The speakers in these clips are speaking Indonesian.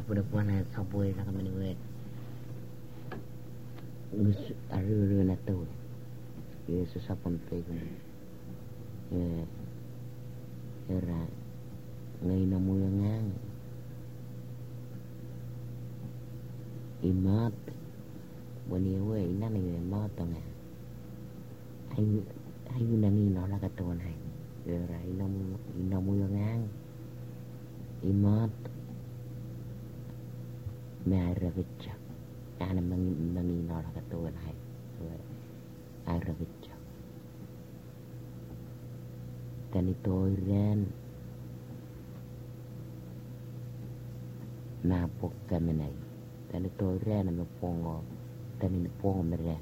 pada puana saboi na kami we ngus aru na to ye susapon pe ko era ngai na mo ngang imat bani we ina ni ma to na ai na ni no la ka to na era ina mo ngang imat mera vicca ana mangi no la ka to na ara vicca tani tôi ren na pok kamenai tani tôi ren na pongo tani na pongo meren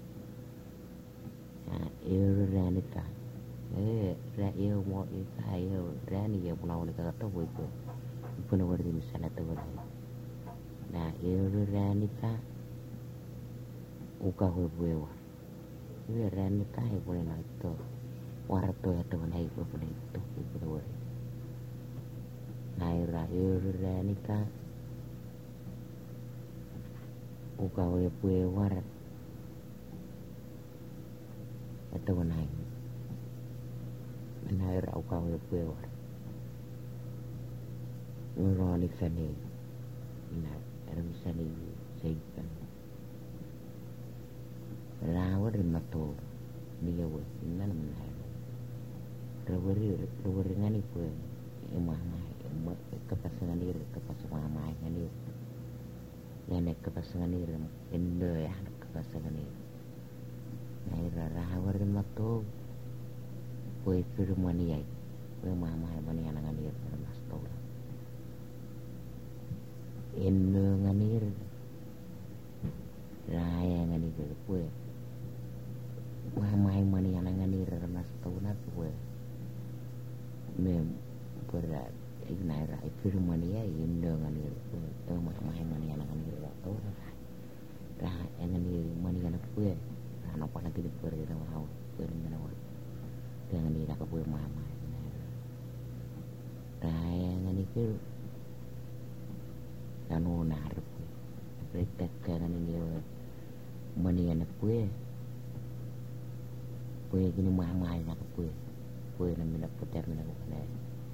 ren ita ra mo ita ren ya pulau ni ka to boy ko puno wari misala to wari na ren ita uka ho buewa ren ita he boleh na to warato ya to na ipo boleh to ipo wari naira ren ita uka ho buewa ito nai naira uka ho buewa ngoroni sani na era misani seikan rawar mato niya we na naman rawar ngani po emah kapasangan diri kapasama ngani nenek kapasangan diri endo ya kapasangan diri naira rawar mato po firmani ay emah bani anangan diri mas to endo nganir raya ngani ke kue mamai mani ananganir mas tauna kue mem berat ignaira firmani ya endo nganir mamai mani ananganir tauna raya ngani mani anak kue ana pa lagi di kue na mau kue na mau dengan ira ke kue mamai raya ngani ke anu narap retek kan ini mani anak kue gini mamai nak kue na mina putar mina ko na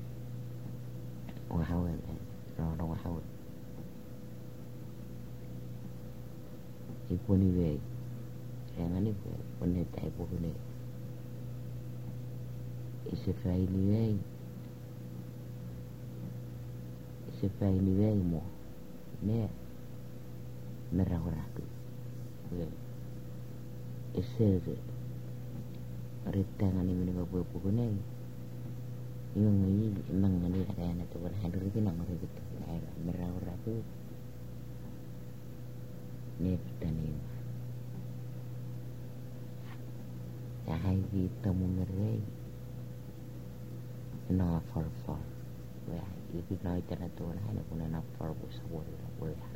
wahawal no wahawal ipo ni we yang ani pone tai po ni isefai ni we mo ne merah-merah ese retangan ini menimba buku ni yung emang ini ada yang tu berhadir itu nak mereka tu merah-merah tu ni petani cahaya kita mengerai no for wah itu kalau cara tu nak pun nak for buat